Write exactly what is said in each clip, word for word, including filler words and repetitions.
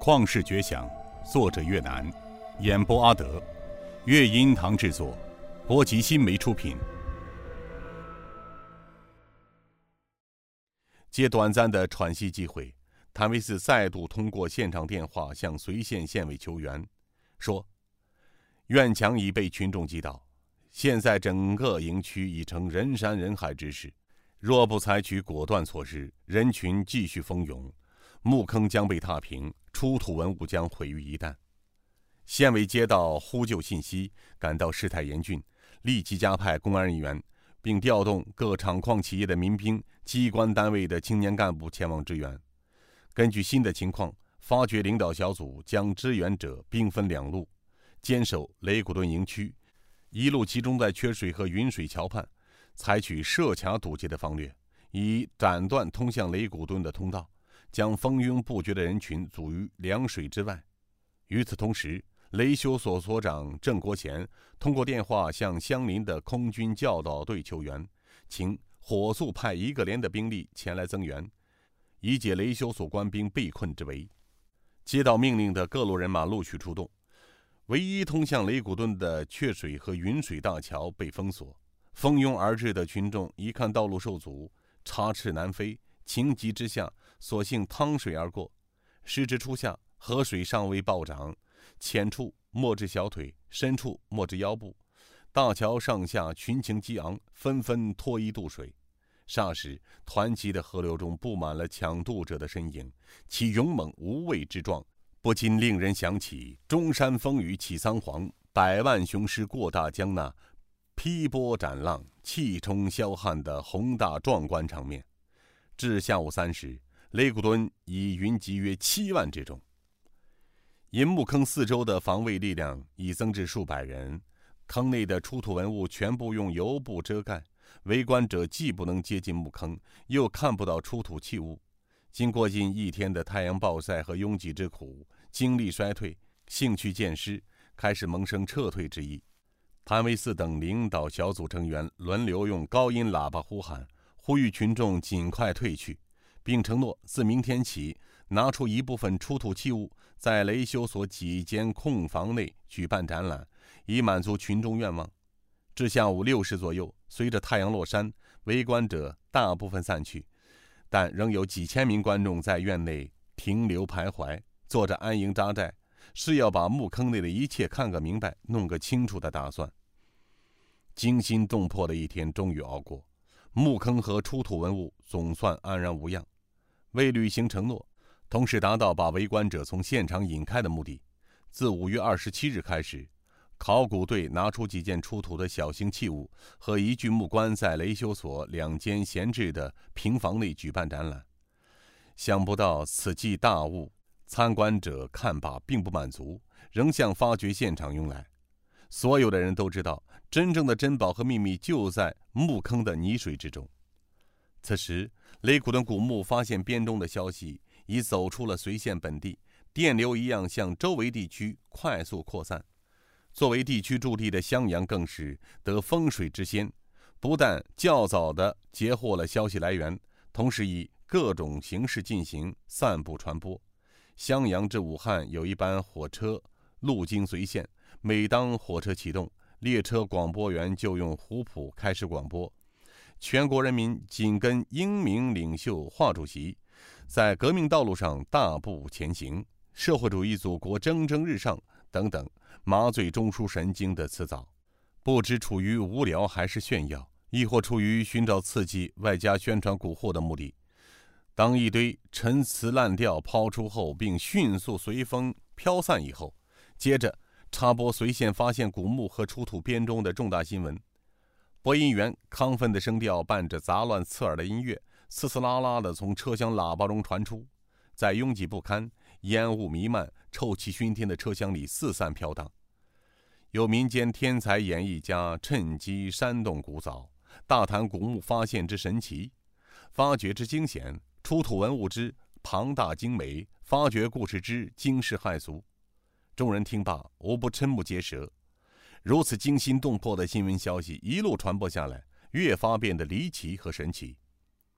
旷世绝响，作者岳南，演播阿德，乐音堂制作，波吉新媒出品。借短暂的喘息机会，谭维斯再度通过现场电话向绥县县委求援，说：院墙已被群众击倒，现在整个营区已成人山人海之势，若不采取果断措施，人群继续蜂拥，墓坑将被踏平，出土文物将毁于一旦。县委接到呼救信息，感到事态严峻，立即加派公安人员，并调动各厂矿企业的民兵、机关单位的青年干部前往支援。根据新的情况，发掘领导小组将支援者兵分两路，坚守雷古顿营区，一路集中在缺水和云水桥畔，采取设卡堵截的方略，以斩断通向雷古顿的通道，将蜂拥不绝的人群阻于凉水之外。与此同时，雷修所所长郑国贤通过电话向相邻的空军教导队求援，请火速派一个连的兵力前来增援，以解雷修所官兵被困之危。接到命令的各路人马陆续出动，唯一通向雷古顿的缺水和云水大桥被封锁，蜂拥而至的群众一看道路受阻，插翅难飞，情急之下索性趟水而过。时至初夏，河水尚未暴涨，浅处没至小腿，深处没至腰部，大桥上下群情激昂，纷纷脱衣渡水。霎时，湍急的河流中布满了抢渡者的身影，其勇猛无畏之状不禁令人想起中山风雨起桑黄，百万雄师过大江那劈波斩浪、气冲霄汉的宏大壮观场面。至下午三时，雷古顿已云集约七万之众。因墓坑四周的防卫力量已增至数百人，坑内的出土文物全部用油布遮盖，围观者既不能接近墓坑，又看不到出土器物。经过近一天的太阳暴晒和拥挤之苦，精力衰退，兴趣渐失，开始萌生撤退之意。谭维斯等领导小组成员轮流用高音喇叭呼喊，呼吁群众尽快退去，并承诺自明天起拿出一部分出土器物，在雷修所几间空房内举办展览，以满足群众愿望。至下午六时左右，随着太阳落山，围观者大部分散去，但仍有几千名观众在院内停留徘徊，做着安营扎寨，是要把墓坑内的一切看个明白，弄个清楚的打算。惊心动魄的一天终于熬过，墓坑和出土文物总算安然无恙。为履行承诺，同时达到把围观者从现场引开的目的，自五月二十七日开始，考古队拿出几件出土的小型器物和一具木棺，在雷修所两间闲置的平房内举办展览。想不到此计大误，参观者看罢并不满足，仍向发掘现场涌来。所有的人都知道，真正的珍宝和秘密就在墓坑的泥水之中。此时，雷古顿古墓发现编钟的消息已走出了绥县本地，电流一样向周围地区快速扩散。作为地区驻地的襄阳更是得风水之先，不但较早地截获了消息来源，同时以各种形式进行散布传播。襄阳至武汉有一班火车路经绥县，每当火车启动，列车广播员就用胡谱开始广播。全国人民紧跟英明领袖华主席，在革命道路上大步前行，社会主义祖国蒸蒸日上等等，麻醉中枢神经的辞藻。不知处于无聊还是炫耀，亦或出于寻找刺激外加宣传蛊惑的目的，当一堆陈词滥调抛出后，并迅速随风飘散以后，接着插播绥县发现古墓和出土编钟的重大新闻。播音员亢奋的声调伴着杂乱刺耳的音乐，呲呲啦啦地从车厢喇叭中传出，在拥挤不堪、烟雾弥漫、臭气熏天的车厢里四散飘荡。有民间天才演艺家趁机煽动鼓噪，大谈古墓发现之神奇，发掘之惊险，出土文物之庞大精美，发掘故事之惊世骇俗。众人听罢，无不瞠目结舌。如此惊心动魄的新闻消息一路传播下来，越发变得离奇和神奇。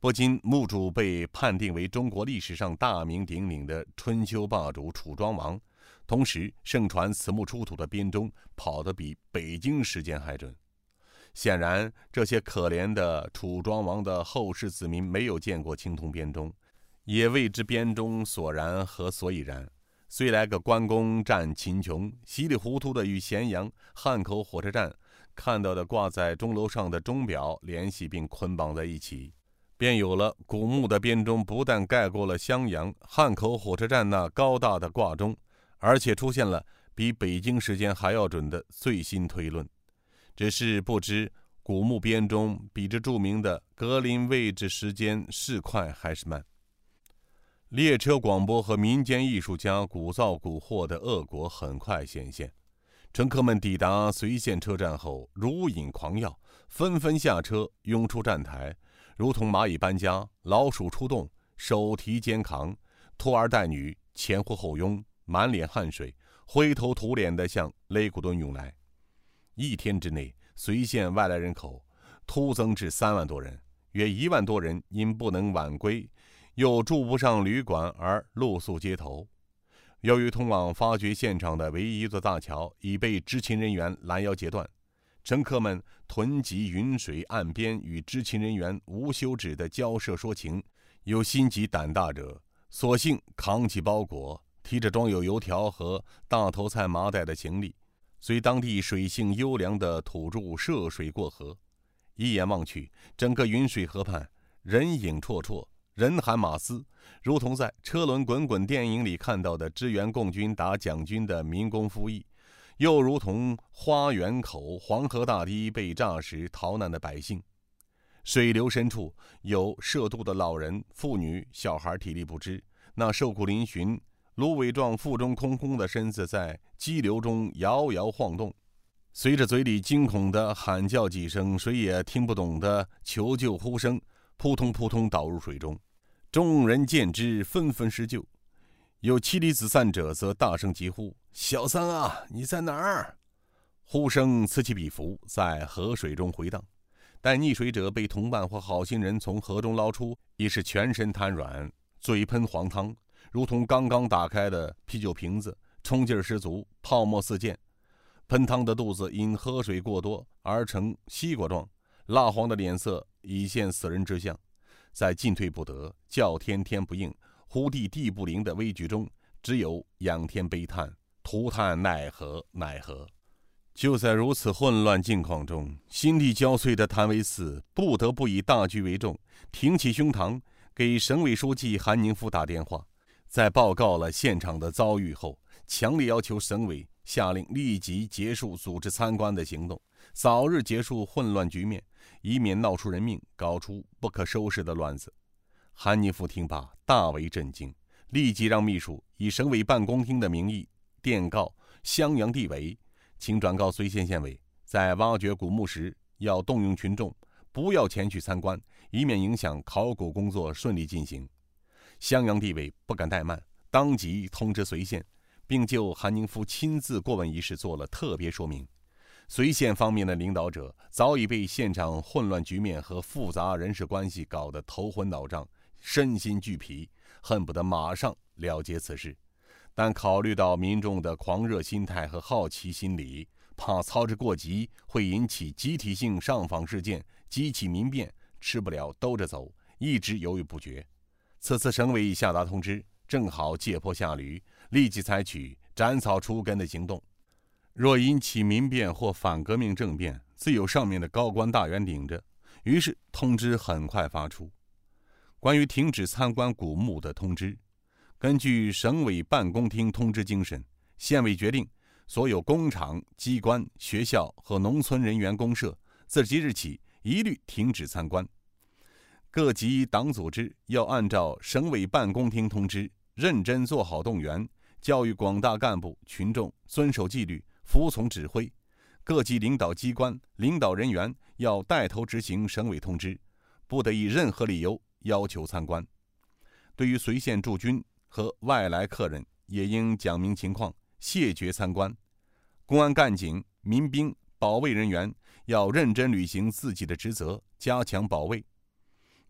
不仅墓主被判定为中国历史上大名鼎鼎的春秋霸主楚庄王，同时盛传此墓出土的编钟跑得比北京时间还准。显然，这些可怜的楚庄王的后世子民没有见过青铜编钟，也未知编钟所然和所以然。虽来个关公战秦琼，稀里糊涂的与咸阳汉口火车站看到的挂在钟楼上的钟表联系并捆绑在一起，便有了古墓的编钟不但盖过了襄阳汉口火车站那高大的挂钟，而且出现了比北京时间还要准的最新推论。只是不知古墓编钟比这著名的格林位置时间是快还是慢。列车广播和民间艺术家鼓噪蛊惑的恶果很快显现。乘客们抵达随县车站后如饮狂药，纷纷下车涌出站台，如同蚂蚁搬家，老鼠出洞，手提肩扛，拖儿带女，前呼后拥，满脸汗水，灰头土脸地向雷古敦涌来。一天之内，随县外来人口突增至三万多人，约一万多人因不能晚归又住不上旅馆而露宿街头。由于通往发掘现场的唯一一座大桥已被知情人员拦腰截断，乘客们囤积云水岸边与知情人员无休止的交涉说情，有心急胆大者索性扛起包裹，提着装有油条和大头菜麻袋的行李，随当地水性优良的土著涉水过河。一眼望去，整个云水河畔人影绰绰，人喊马嘶，如同在车轮滚滚电影里看到的支援共军打蒋军的民工服役，又如同花园口黄河大堤被炸时逃难的百姓。水流深处有涉渡的老人、妇女、小孩体力不支，那瘦骨嶙峋、芦苇状、腹中空空的身子在激流中摇摇晃动，随着嘴里惊恐的喊叫几声谁也听不懂的求救呼声，扑通扑通倒入水中。众人见之，纷纷施救。有妻离子散者则大声疾呼：“小三啊，你在哪儿？”呼声此起彼伏，在河水中回荡。待溺水者被同伴或好心人从河中捞出，已是全身瘫软，嘴喷黄汤，如同刚刚打开的啤酒瓶子，冲劲十足，泡沫四溅。喷汤的肚子因喝水过多而成西瓜状，蜡黄的脸色已现死人之相。在进退不得、叫天天不应、呼地地不灵的危局中，只有仰天悲叹，徒叹奈何奈何。就在如此混乱境况中，心力交瘁的谭维嗣不得不以大局为重，挺起胸膛给省委书记韩宁夫打电话。在报告了现场的遭遇后，强烈要求省委下令立即结束组织参观的行动，早日结束混乱局面，以免闹出人命，搞出不可收拾的乱子。韩宁夫听罢大为震惊，立即让秘书以省委办公厅的名义电告襄阳地委，请转告睢县县委，在挖掘古墓时要动用群众，不要前去参观，以免影响考古工作顺利进行。襄阳地委不敢怠慢，当即通知睢县，并就韩宁夫亲自过问一事做了特别说明。睢县方面的领导者早已被现场混乱局面和复杂人事关系搞得头昏脑胀，身心俱疲，恨不得马上了结此事。但考虑到民众的狂热心态和好奇心理，怕操之过急会引起集体性上访事件，激起民变，吃不了兜着走，一直犹豫不决。此次省委下达通知，正好借坡下驴，立即采取斩草除根的行动。若引起民变或反革命政变，自有上面的高官大员顶着。于是通知很快发出，关于停止参观古墓的通知。根据省委办公厅通知精神，县委决定所有工厂、机关、学校和农村人员公社自即日起一律停止参观。各级党组织要按照省委办公厅通知，认真做好动员，教育广大干部群众遵守纪律，服从指挥。各级领导机关领导人员要带头执行省委通知，不得以任何理由要求参观。对于睢县驻军和外来客人，也应讲明情况，谢绝参观。公安干警、民兵、保卫人员要认真履行自己的职责，加强保卫。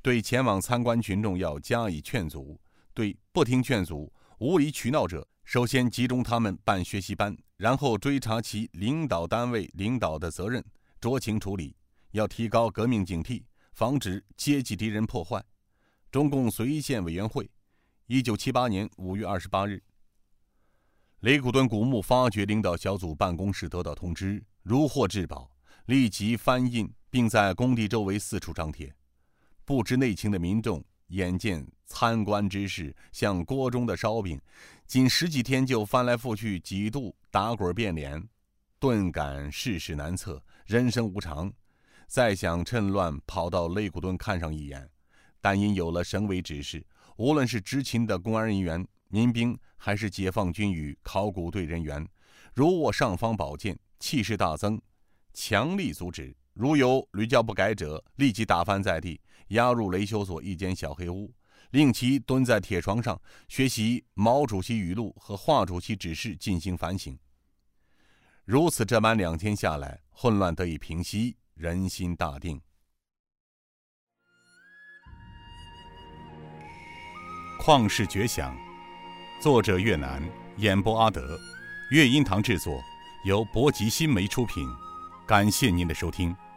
对前往参观群众要加以劝阻，对不听劝阻、无理取闹者，首先集中他们办学习班，然后追查其领导单位领导的责任，酌情处理。要提高革命警惕，防止阶级敌人破坏。中共绥县委员会，一九七八年五月二十八日。雷古顿古墓发掘领导小组办公室得到通知，如获至宝，立即翻印，并在工地周围四处张贴。不知内情的民众眼见参观之事像锅中的烧饼，仅十几天就翻来覆去几度打滚变脸，顿感世事难测，人生无常。再想趁乱跑到雷古顿看上一眼，但因有了省委指示，无论是执勤的公安人员、民兵，还是解放军与考古队人员，如握尚方宝剑，气势大增，强力阻止。如有屡教不改者，立即打翻在地，押入雷修所一间小黑屋，令其蹲在铁床上学习毛主席语录和华主席指示进行反省。如此这般两天下来，混乱得以平息，人心大定。旷世绝响，作者岳南，演播阿德，乐音堂制作，由博吉新媒出品。感谢您的收听。